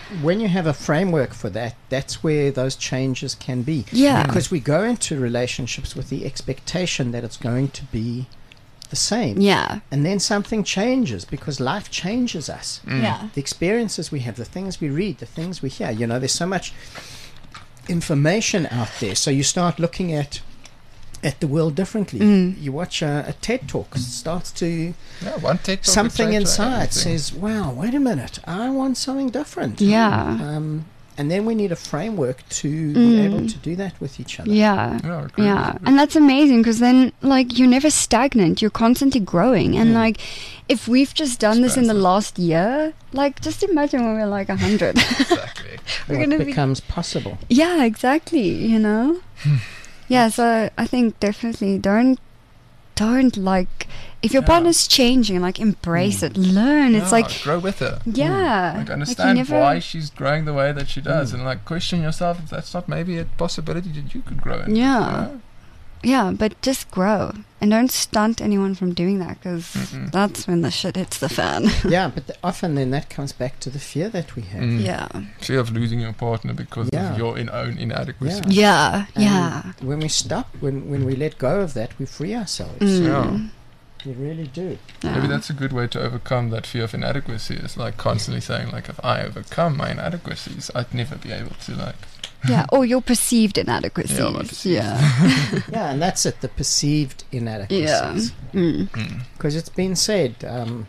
when you have a framework for that, that's where those changes can be. Yeah. Because we go into relationships with the expectation that it's going to be the same. Yeah. And then something changes because life changes us. Yeah. The experiences we have, the things we read, the things we hear. You know, there's so much information out there. So you start looking at the world differently. You watch a TED Talk, starts to... Yeah, one TED Talk something would change inside everything. says, wow, wait a minute, I want something different. Yeah. And then we need a framework to be able to do that with each other. Yeah. Yeah, I agree Yeah. with you. And that's amazing because then, like, you're never stagnant. You're constantly growing. And, like, if we've just done this in the Expansive. last year, like, just imagine when we're like 100. Exactly. We're What gonna be- becomes possible. Yeah, exactly. You know? Yeah, so I think definitely don't like, if your Yeah. partner's changing, like, embrace it, learn. It's Yeah, like, grow with her. yeah. Like you understand never- why she's growing the way that she does, and like question yourself if that's not maybe a possibility that you could grow in. Yeah. You know? Yeah, but just grow. And don't stunt anyone from doing that because Mm-mm. that's when the shit hits the fan. Yeah, but often then that comes back to the fear that we have. Yeah. Fear of losing your partner because Yeah. of your own inadequacy. Yeah. And Yeah. when we stop, when we let go of that, we free ourselves. Yeah. We really do. Maybe that's a good way to overcome that fear of inadequacy. Is like constantly saying like, if I overcome my inadequacies, I'd never be able to like. Yeah, or your perceived inadequacies. Yeah, my perceived. Yeah. Yeah, and that's it, the perceived inadequacies. Because it's been said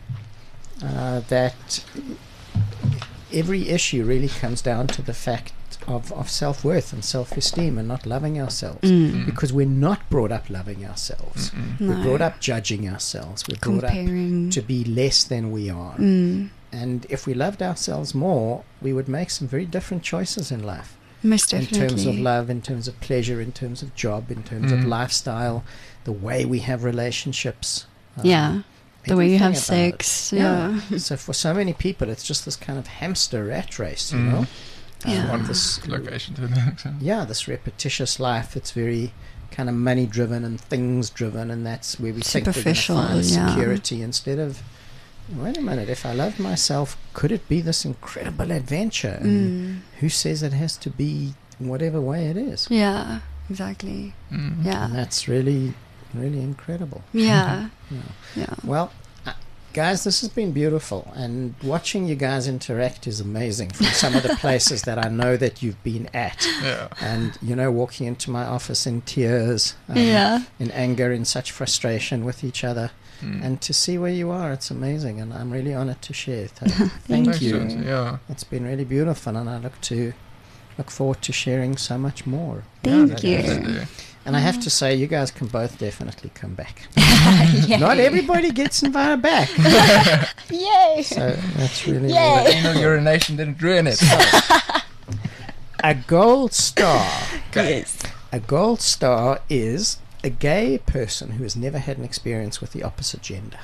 that every issue really comes down to the fact of self-worth and self-esteem and not loving ourselves. Because we're not brought up loving ourselves. We're No. brought up judging ourselves. We're brought Comparing. up to be less than we are. And if we loved ourselves more, we would make some very different choices in life. Most In definitely. terms of love, in terms of pleasure, in terms of job, in terms of lifestyle, the way we have relationships. Yeah. The way you have everything about it. sex. Yeah. So for so many people, it's just this kind of hamster rat race, you know? Yeah. One This, location to the next. yeah, this repetitious life. It's very kind of money driven and things driven, and that's where we think we're going to Superficial, find yeah. security instead of, wait a minute, if I loved myself, could it be this incredible adventure? And who says it has to be whatever way it is? Yeah. Exactly. Mm. Yeah. And that's really, really incredible. Yeah. Yeah. Yeah. Well, guys, this has been beautiful, and watching you guys interact is amazing from some of the places that I know that you've been at. Yeah. And, you know, walking into my office in tears, Yeah. in anger, in such frustration with each other. And to see where you are, it's amazing, and I'm really honored to share it. Thank Thanks, you. Jonesy, yeah. It's been really beautiful, and I look forward to sharing so much more. Thank Yeah, you. definitely. And I have to say, you guys can both definitely come back. Yay. Not everybody gets invited back. Yay. So that's really, Yay. The anal urination didn't ruin it. a gold star. Yes. A gold star is a gay person who has never had an experience with the opposite gender.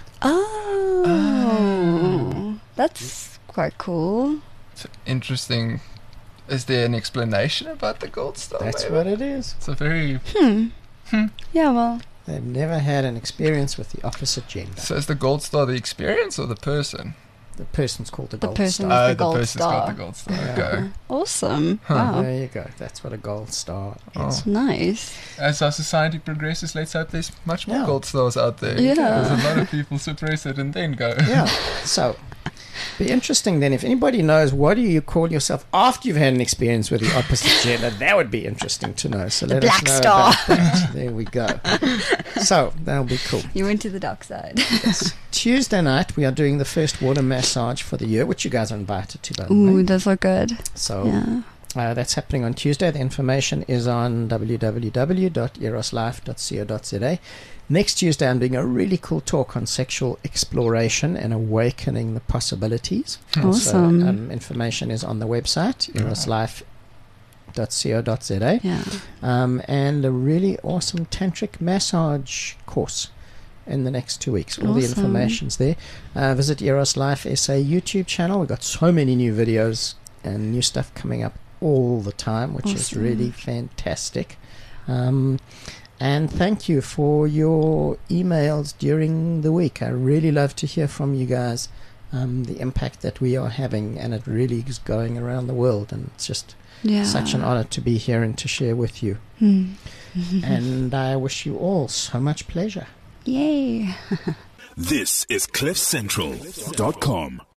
Oh. That's quite cool. It's interesting. Is there an explanation about the gold star? That's maybe? what it is. It's a very. Yeah, well. They've never had an experience with the opposite gender. So is the gold star the experience or the person? The person's called the The gold person- star. the gold person's star. got the gold star. Okay. Awesome. Wow. There you go. That's what a gold star is. Oh. Nice. As our society progresses, let's hope there's much more Yeah. gold stars out there. Yeah. There's a lot of people suppress it and then go. Yeah. So, be interesting then. If anybody knows what do you call yourself after you've had an experience with the opposite gender, that would be interesting to know. So let us black know star. about that. There we go. So that'll be cool. You went to the dark side. Tuesday night we are doing the first water massage for the year, which you guys are invited to, by the Ooh, way. those look good. So Yeah. that's happening on Tuesday. The information is on www.eroslife.co.za. Next Tuesday, I'm doing a really cool talk on sexual exploration and awakening the possibilities. Awesome. So, information is on the website, eroslife.co.za. Yeah. And a really awesome tantric massage course in the next 2 weeks. All the Awesome. information's there. Visit Eros Life SA YouTube channel. We've got so many new videos and new stuff coming up all the time, which is Awesome. really fantastic. And thank you for your emails during the week. I really love to hear from you guys. the impact that we are having, and it really is going around the world, and it's just such an honor to be here and to share with you. And I wish you all so much pleasure. Yay. This is CliffCentral.com.